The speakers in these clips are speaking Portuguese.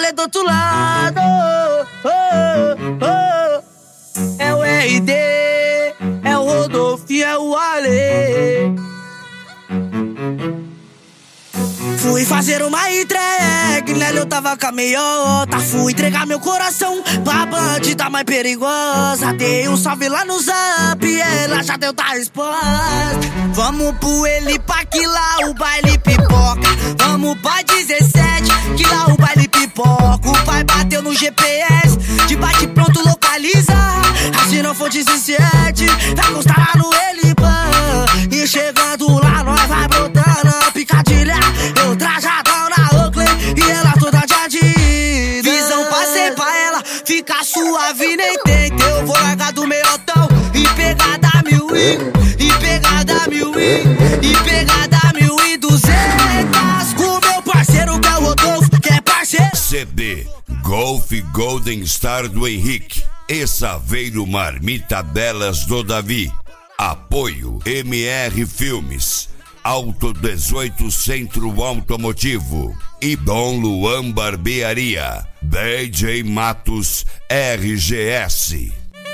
rolê do outro lado. É o RD, é o Rodolfo e é o Ale. Fui fazer uma entrega, nela eu tava com a meiota. Fui entregar meu coração pra bandida mais perigosa. Dei um salve lá no Zap, ela já deu da resposta. Vamos pro Elipa que lá o baile pipoca. Vamos pra 17 que lá o baile pipoca. O pai bateu no GPS, de bate pronto localiza. Se não for 17, vai constar lá no Elipa. E chegando lá nós vai brotando a picadilha. Eu trajadão na Oakley e ela toda de Adidas. Visão passei pra ela, fica suave nem tenta. Eu vou largar do meiotão e pegar da 1000 e pegar da 1000 e pegar da 1200. Com meu parceiro que é o Rodolfo, que é parceiro. CB Golf Golden Star do Henrique e Saveiro Marmita Belas do Davi. Apoio MR Filmes, Auto 18 Centro Automotivo e Dom Luan Barbearia. DJ Matos RGS.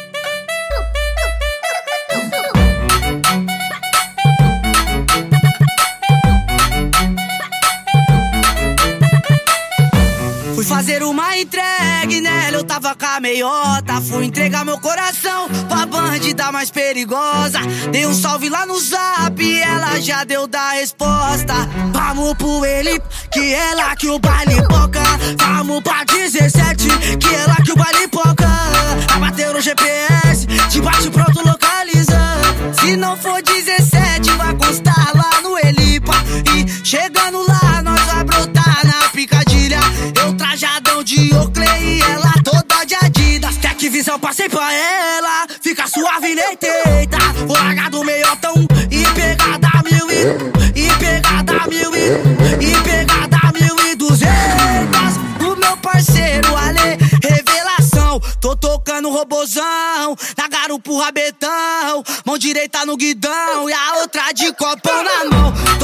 Fui fazer uma entrega, nela eu tava com a meiota. Fui entregar meu coração pra bandida mais perigosa. Dei um salve lá no Zap, ela já deu da resposta. Vamos pro Elipa, que é lá que o baile poca. Vamos pra 17, que é lá que o baile poca. Vai bater no GPS, te bate pronto localiza. Se não for 17, vai constar lá no Elipa. E chegando lá, nós vai brotar na picadilha. Eu trajadão de Oakley e ela toda de Adidas. Tech Visão passei pra ela, fica suave nem tenta. Vou largar do meiotão e pegar da 1000 e pegar da 1000 e pegar da 1200. O meu parceiro Ale, revelação. Tô tocando robozão, na garupa o rabetão. Mão direita no guidão e a outra de copão na mão.